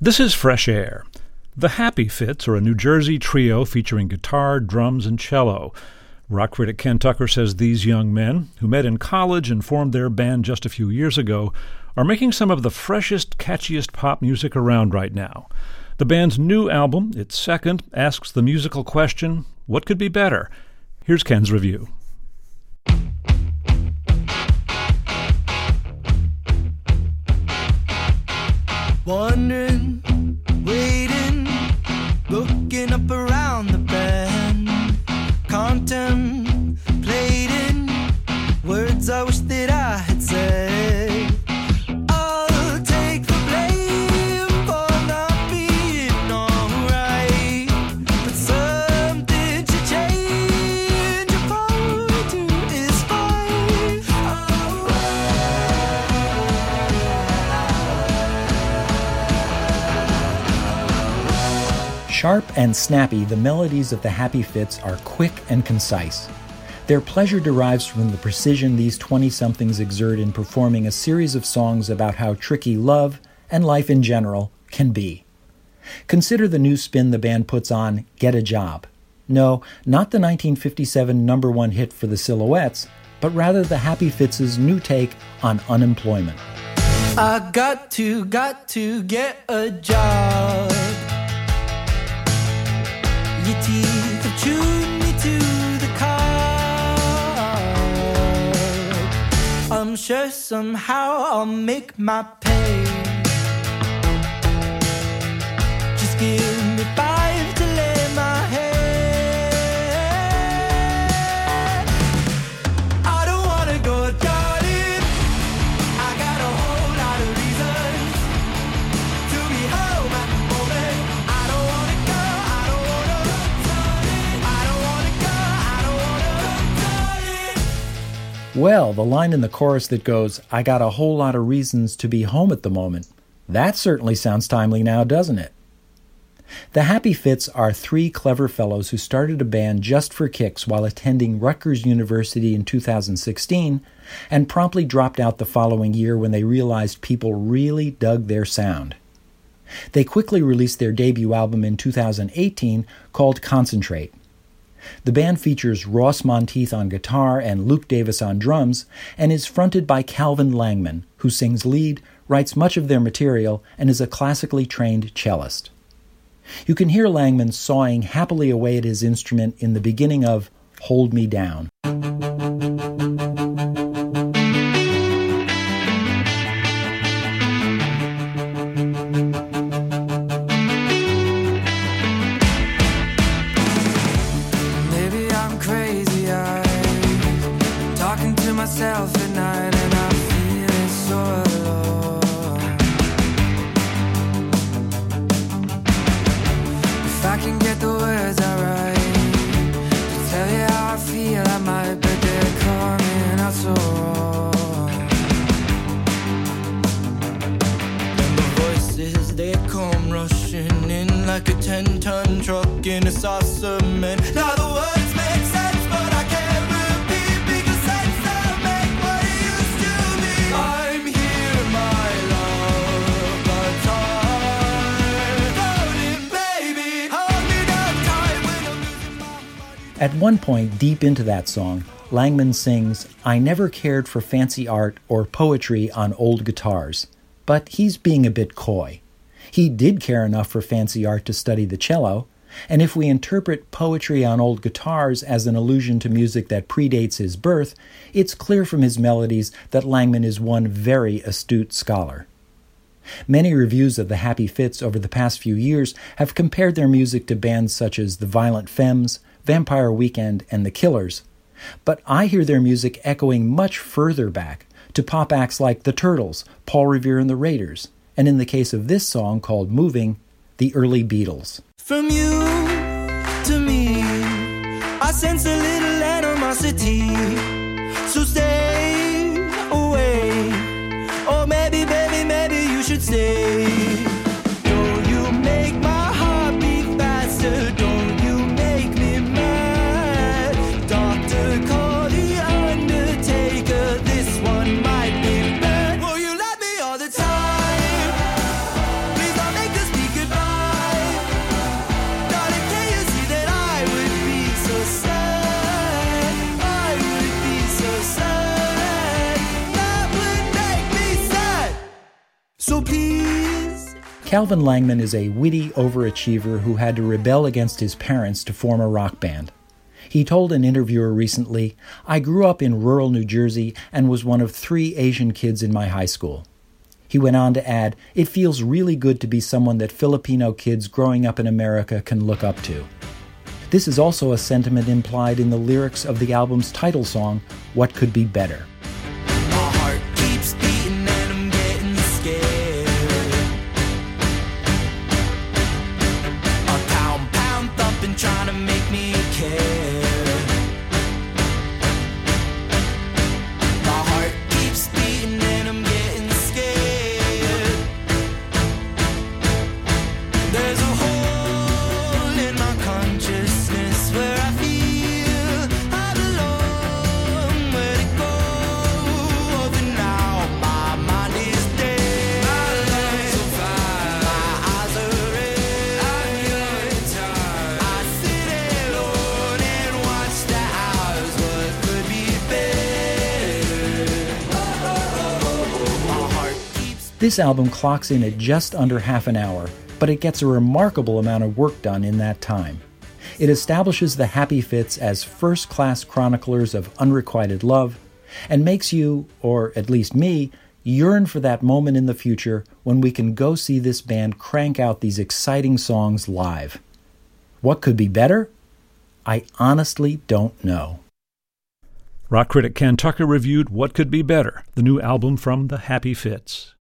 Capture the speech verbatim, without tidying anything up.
This is Fresh Air. The Happy Fits are a New Jersey trio featuring guitar, drums, and cello. Rock critic Ken Tucker says these young men, who met in college and formed their band just a few years ago, are making some of the freshest, catchiest pop music around right now. The band's new album, its second, asks the musical question, what could be better? Here's Ken's review. Wondering, waiting, looking up around the bend, contemplating words I wish that I had said. I'll take the blame for not being alright, but something should change. A power to is fine. Sharp and snappy, the melodies of the Happy Fits are quick and concise. Their pleasure derives from the precision these twenty-somethings exert in performing a series of songs about how tricky love, and life in general, can be. Consider the new spin the band puts on Get a Job. No, not the nineteen fifty-seven number one hit for the Silhouettes, but rather the Happy Fits' new take on unemployment. I got to, got to get a job. Your teeth have chewed me to the car. I'm sure somehow I'll make my pay. Just give me five to lay my head. I don't wanna go, darling. I got a whole lot of reasons to be home at the moment. I don't wanna go, I don't wanna go, darling. I don't wanna go, I don't wanna go, darling. Well, the line in the chorus that goes, I got a whole lot of reasons to be home at the moment, that certainly sounds timely now, doesn't it? The Happy Fits are three clever fellows who started a band just for kicks while attending Rutgers University in two thousand sixteen and promptly dropped out the following year when they realized people really dug their sound. They quickly released their debut album in two thousand eighteen called Concentrate. The band features Ross Monteith on guitar and Luke Davis on drums and is fronted by Calvin Langman, who sings lead, writes much of their material, and is a classically trained cellist. You can hear Langman sawing happily away at his instrument in the beginning of Hold Me Down. Maybe I'm crazy, I'm talking to myself at night and I'm feeling so alone. If I can get the words I write to tell you how I feel, I might, but they're coming out so wrong. And the voices, they come rushing in like a ten-ton truck in a sauce of men. Now the words make sense, but I can't repeat because sense don't make what it used to be. I'm here, my love, but I'm floating, baby. Hold me down tight when I'm losing my body. At one point, deep into that song, Langman sings, I never cared for fancy art or poetry on old guitars. But he's being a bit coy. He did care enough for fancy art to study the cello, and if we interpret poetry on old guitars as an allusion to music that predates his birth, it's clear from his melodies that Langman is one very astute scholar. Many reviews of the Happy Fits over the past few years have compared their music to bands such as the Violent Femmes, Vampire Weekend, and The Killers. But I hear their music echoing much further back, to pop acts like The Turtles, Paul Revere and the Raiders, and in the case of this song called Moving, the early Beatles. From you to me, I sense a little animosity. So stay away, or maybe, baby, maybe you should stay. Don't you make my heart beat faster? Don't you make me mad? Doctor, call the undertaker. This one might be bad. Will you let me all the time? Please don't make this be So please. Calvin Langman is a witty overachiever who had to rebel against his parents to form a rock band. He told an interviewer recently, "I grew up in rural New Jersey and was one of three Asian kids in my high school." He went on to add, "It feels really good to be someone that Filipino kids growing up in America can look up to." This is also a sentiment implied in the lyrics of the album's title song, What Could Be Better? My heart keeps beating and I'm getting scared. A pound, pound thumping trying to make me care. My heart keeps beating and I'm getting scared. There's a hole in my consciousness where I feel I belong. Where to go? But now my mind is dead. My lungs are fine. My eyes are red. I feel tired. I sit alone and watch the hours. What could be better? My heart keeps. This album clocks in at just under half an hour, but it gets a remarkable amount of work done in that time. It establishes the Happy Fits as first-class chroniclers of unrequited love, and makes you, or at least me, yearn for that moment in the future when we can go see this band crank out these exciting songs live. What could be better? I honestly don't know. Rock critic Ken Tucker reviewed What Could Be Better, the new album from the Happy Fits.